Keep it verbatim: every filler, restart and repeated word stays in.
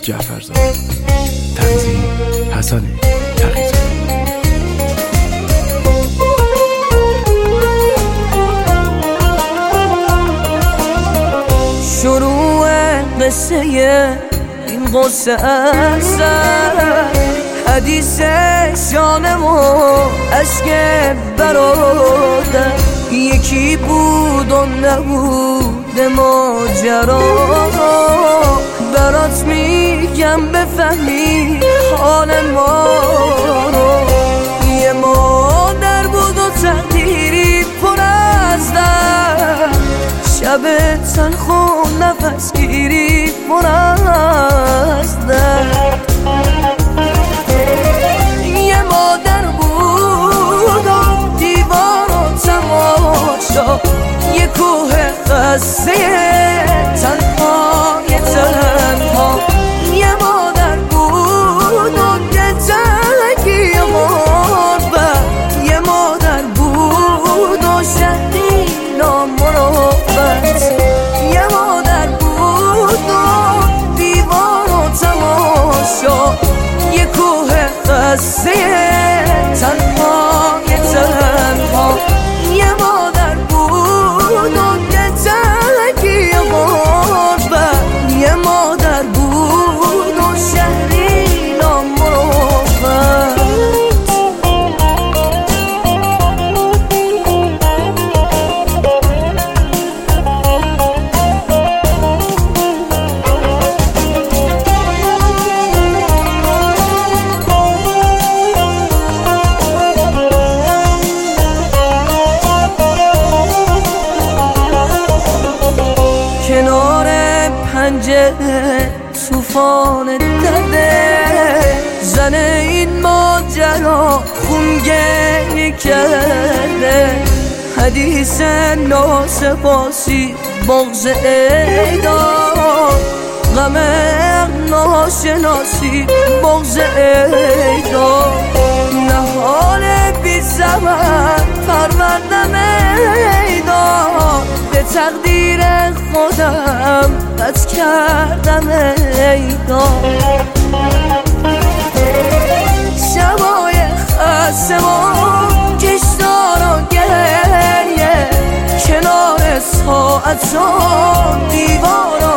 جعفرزاده. تنظیم حسن تقی‌زاده. شروع قصه این قصه اصل حدیث شانم و عشق برادر، یکی بود و نبود ماجرا. برات میگم بفهمی حال ما رو. یه مادر بود و تقدیری پر از درد، شب تلخ و نفس گیری پر از درد. یه مادر بود و دیوار و تماشا، یه کوه قصه تنهای تنها. یه مادر بود و دلتنگی غربت، یه مادر بود و شهری نامروت. یه مادر بود و دیوار و تماشا، یه کوه قصه تنهای تنها. یه مادر بود و دلتنگی غربت، یه مادر بود و شهری نامروت. کنار پنجره طوفان دده، زن این ماجرا خونگریه کرده. حدیث ناسپاسی بغض اعدام، غم ناشناسی بغض اعدام. نهال بی زمان پروردم ایدان، به تقدیر خودم قد کردم ایدان. شبای خسته و کشتار و گریه، کنار ساعت و دیوار